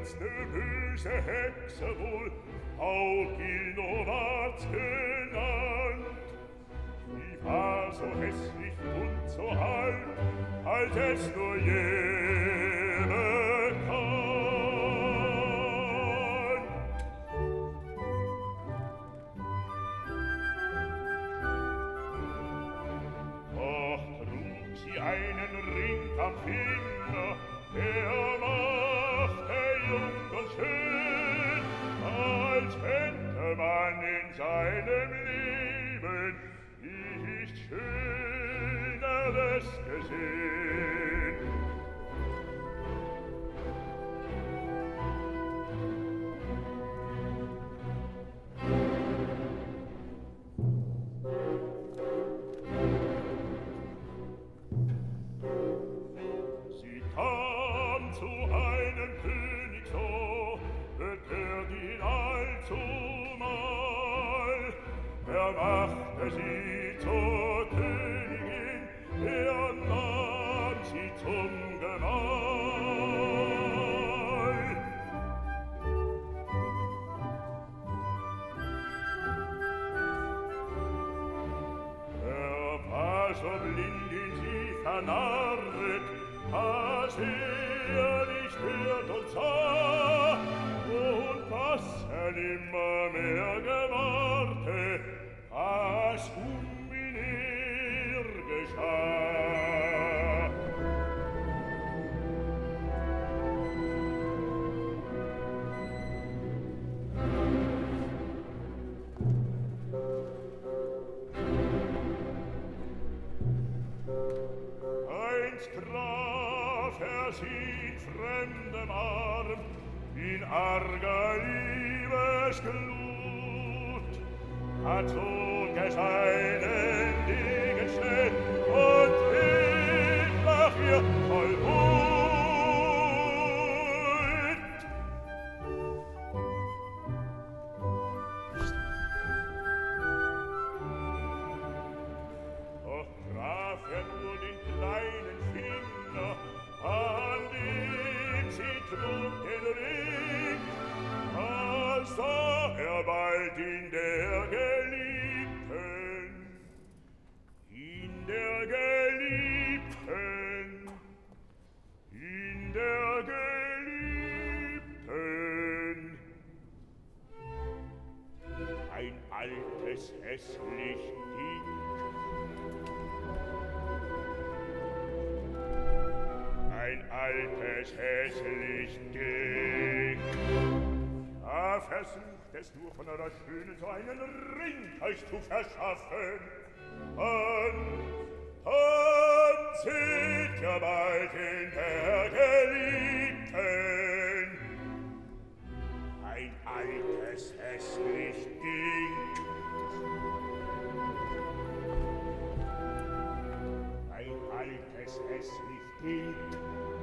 als ne böse Hexe wohl auch Gilnowarts genannt. Die war so hässlich und so alt, als es nur je bekannt. Doch trug sie einen Ring am Finger, der machte jung und schön, als hätte man in seinem Leben nicht Schöneres gesehen. Sie kam zu einem König so, bekehrt ihn allzumal. Er machte sie zur Königin, er nahm sie zum Gemahl. Er war so blind in sie vernarret, dass er nicht hört und sah, und was er nimmer mehr gewahrte, was ihn ihr geschah. Einst traf er sie in fremdem Arm, in arger Liebesglut, da zog er seinen Degen schnell und hielt nach ihr voll Hut. Doch traf er nur den kleinen Finger, an dem sie trug den Ring, da sah er bald in der Geliebten, in der Geliebten, in der Geliebten. Ein altes, hässlich Ding, ein altes, hässlich Ding. Da versucht es nur von einer Schönen so einen Ring euch zu verschaffen. Dann seht ihr bald in der Geliebten ein altes, hässlich Ding. Ein altes, hässlich Ding.